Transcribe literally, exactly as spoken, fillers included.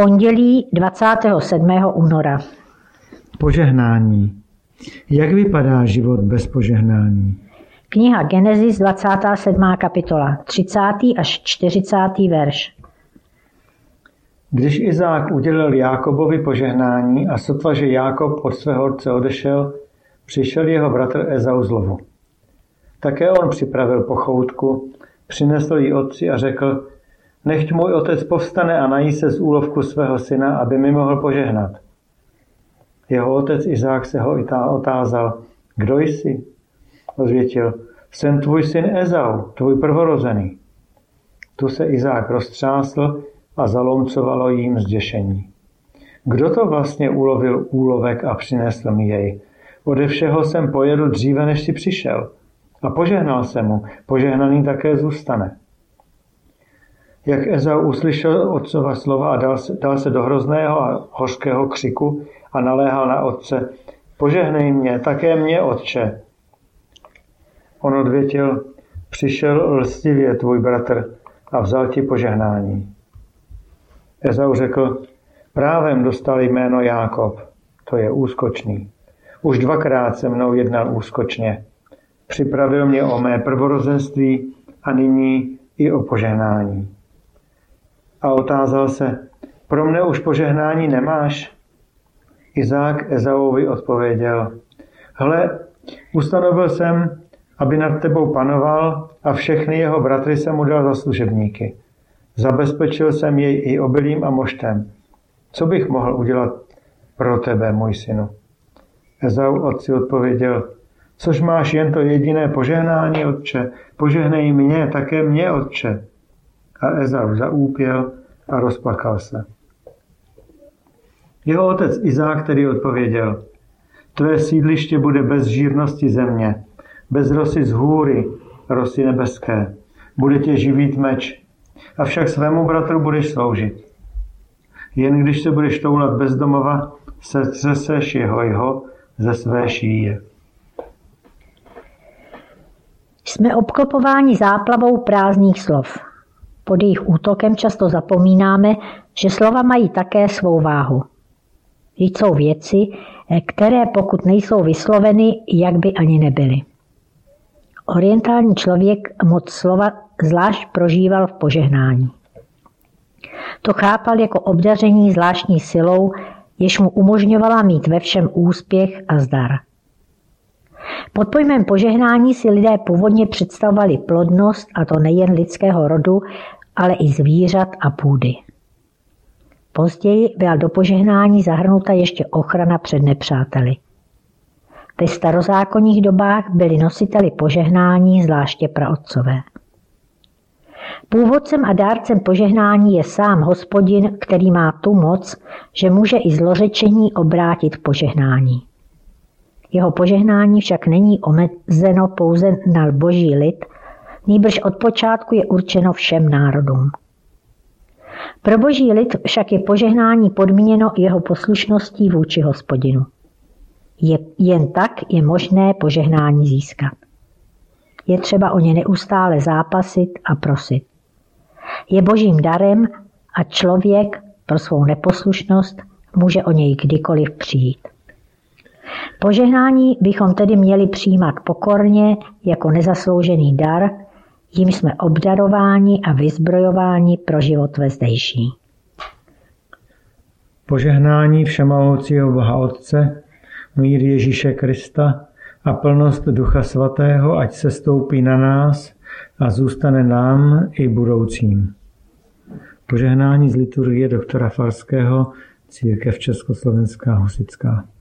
Pondělí dvacátého sedmého února. Požehnání. Jak vypadá život bez požehnání? Kniha Genesis, dvacátá sedmá kapitola, třicátý až čtyřicátý verš. Když Izák udělil Jákobovi požehnání a sotva, že Jákob od svého otce odešel, přišel jeho bratr Ezau z lovu. Také on připravil pochoutku, přinesl ji otci a řekl: Nechť můj otec povstane a nají se z úlovku svého syna, aby mi mohl požehnat. Jeho otec Izák se ho otázal: Kdo jsi? Odvětil: Jsem tvůj syn Ezau, tvůj prvorozený. Tu se Izák roztřásl a zalomcovalo jím zděšení. Kdo to vlastně ulovil úlovek a přinesl mi jej? Ode všeho jsem pojedl dříve, než si přišel. A požehnal jsem mu, požehnaný také zůstane. Jak Ezau uslyšel otcova slova a dal se, dal se do hrozného a hořkého křiku a naléhal na otce: Požehnej mě, také mě, otče. On odvětil: Přišel lstivě tvůj bratr a vzal ti požehnání. Ezau řekl: Právem dostal jméno Jákob, to je úskočný. Už dvakrát se mnou jednal úskočně. Připravil mě o mé prvorozenství a nyní i o požehnání. A otázal se: Pro mne už požehnání nemáš? Izák Ezauovi odpověděl: Hle, ustanovil jsem, aby nad tebou panoval, a všechny jeho bratry jsem mu dal za služebníky. Zabezpečil jsem jej i obilím a moštem. Co bych mohl udělat pro tebe, můj synu? Ezau otci odpověděl: Což máš jen to jediné požehnání, otče? Požehnej mě, také mě, otče. A Ezau zaúpěl a rozplakal se. Jeho otec Izák tedy odpověděl: Tvé sídliště bude bez žírnosti země, bez rosy z hůry, rosy nebeské. Bude tě živít meč, avšak svému bratru budeš sloužit. Jen když se budeš toulat bez domova, se třeseš jeho jeho ze své šíje. Jsme obklopováni záplavou prázdných slov. Pod jejich útokem často zapomínáme, že slova mají také svou váhu. Vždyť jsou věci, které pokud nejsou vysloveny, jak by ani nebyly. Orientální člověk moc slova zvlášť prožíval v požehnání. To chápal jako obdaření zvláštní silou, jež mu umožňovala mít ve všem úspěch a zdar. Pod pojmem požehnání si lidé původně představovali plodnost, a to nejen lidského rodu, ale i zvířat a půdy. Později byla do požehnání zahrnuta ještě ochrana před nepřáteli. Ve starozákonních dobách byli nositeli požehnání zvláště praotcové. Původcem a dárcem požehnání je sám Hospodin, který má tu moc, že může i zlořečení obrátit v požehnání. Jeho požehnání však není omezeno pouze na boží lid, nýbrž od počátku je určeno všem národům. Pro boží lid však je požehnání podmíněno jeho poslušností vůči Hospodinu. Je, jen tak je možné požehnání získat. Je třeba o ně neustále zápasit a prosit. Je božím darem a člověk pro svou neposlušnost může o něj kdykoliv přijít. Požehnání bychom tedy měli přijímat pokorně jako nezasloužený dar, jím jsme obdarováni a vyzbrojováni pro život vezdejší. Požehnání všemohoucího Boha Otce, mír Ježíše Krista a plnost Ducha Svatého, ať se stoupí na nás a zůstane nám i budoucím. Požehnání z liturgie doktora Farského, Církev Československá husitská.